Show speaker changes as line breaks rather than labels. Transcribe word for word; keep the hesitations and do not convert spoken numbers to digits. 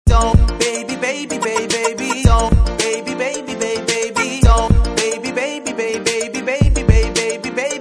don't, baby, baby, baby, baby, don't, baby, baby, baby, baby, don't, baby, baby, baby, baby, baby, baby, baby, baby.